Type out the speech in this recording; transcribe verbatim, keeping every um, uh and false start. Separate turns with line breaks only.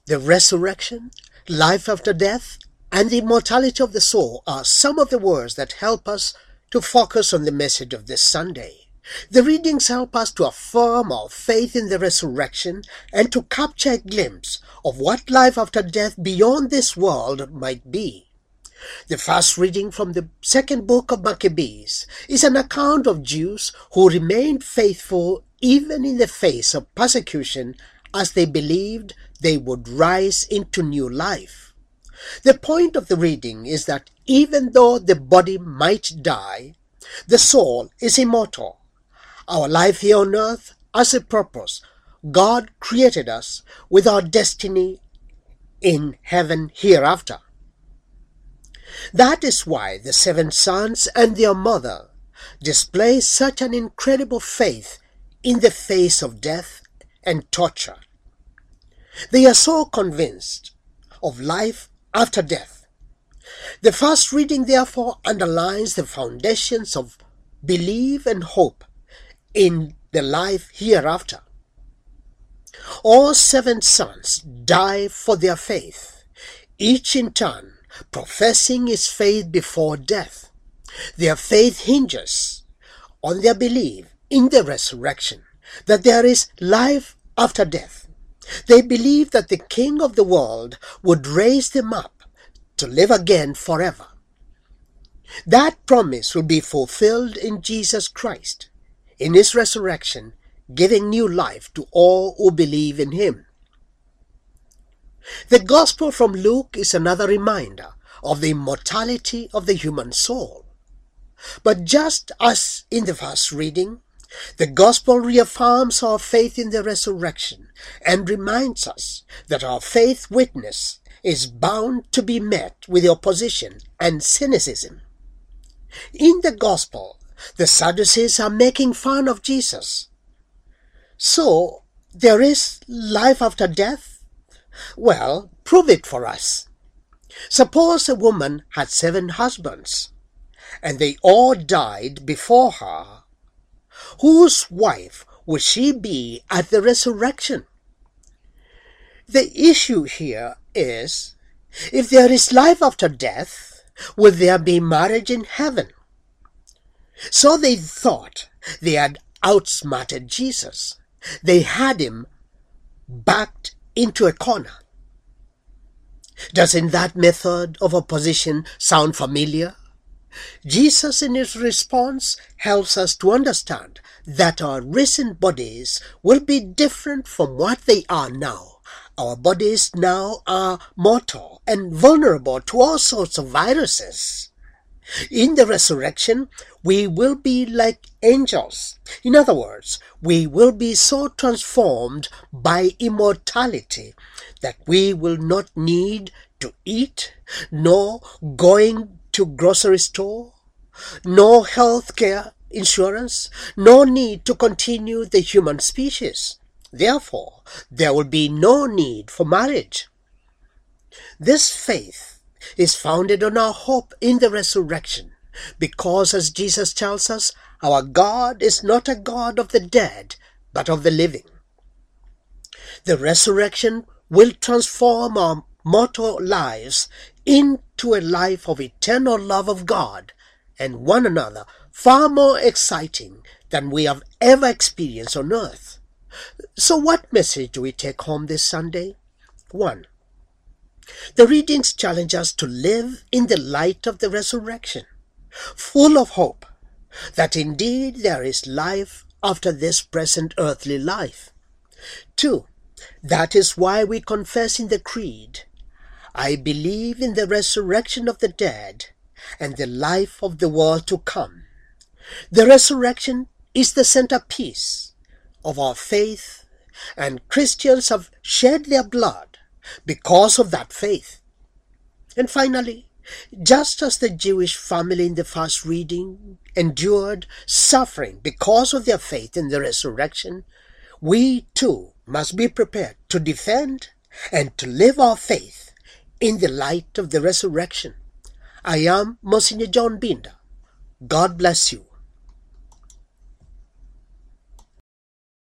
The resurrection, life after death, and the immortality of the soul are some of the words that help us to focus on the message of this Sunday. The readings help us to affirm our faith in the resurrection and to capture a glimpse of what life after death beyond this world might be. The first reading from the second book of Maccabees is an account of Jews who remained faithful even in the face of persecution as they believed they would rise into new life. The point of the reading is that even though the body might die, the soul is immortal. Our life here on earth has a purpose. God created us with our destiny in heaven hereafter. That is why the seven sons and their mother display such an incredible faith in the face of death and torture. They are so convinced of life after death. The first reading, therefore, underlines the foundations of belief and hope in the life hereafter. All seven sons die for their faith, each in turn professing his faith before death. Their faith hinges on their belief in the resurrection, that there is life after death. They believe that the King of the world would raise them up to live again forever. That promise will be fulfilled in Jesus Christ, in his resurrection, giving new life to all who believe in him. The Gospel from Luke is another reminder of the immortality of the human soul. But just as in the first reading, the Gospel reaffirms our faith in the resurrection and reminds us that our faith witness is bound to be met with opposition and cynicism. In the Gospel, the Sadducees are making fun of Jesus. So, there is life after death? Well, prove it for us. Suppose a woman had seven husbands, and they all died before her. Whose wife would she be at the resurrection? The issue here is, if there is life after death, will there be marriage in heaven? So they thought they had outsmarted Jesus. They had him backed into a corner. Doesn't that method of opposition sound familiar? Jesus, in his response, helps us to understand that our recent bodies will be different from what they are now. Our bodies now are mortal and vulnerable to all sorts of viruses. In the resurrection, we will be like angels. In other words, we will be so transformed by immortality that we will not need to eat, nor going to grocery store, no health care insurance, no need to continue the human species. Therefore, there will be no need for marriage. This faith is founded on our hope in the resurrection, because, as Jesus tells us, our God is not a God of the dead, but of the living. The resurrection will transform our mortal lives into a life of eternal love of God and one another, far more exciting than we have ever experienced on earth. So what message do we take home this Sunday? One, the readings challenge us to live in the light of the resurrection, full of hope that indeed there is life after this present earthly life. Two, that is why we confess in the Creed, I believe in the resurrection of the dead and the life of the world to come. The resurrection is the centerpiece of our faith, and Christians have shed their blood because of that faith. And finally, just as the Jewish family in the first reading endured suffering because of their faith in the resurrection, we too must be prepared to defend and to live our faith in the light of the resurrection. I am Monsignor John Binder. God bless you.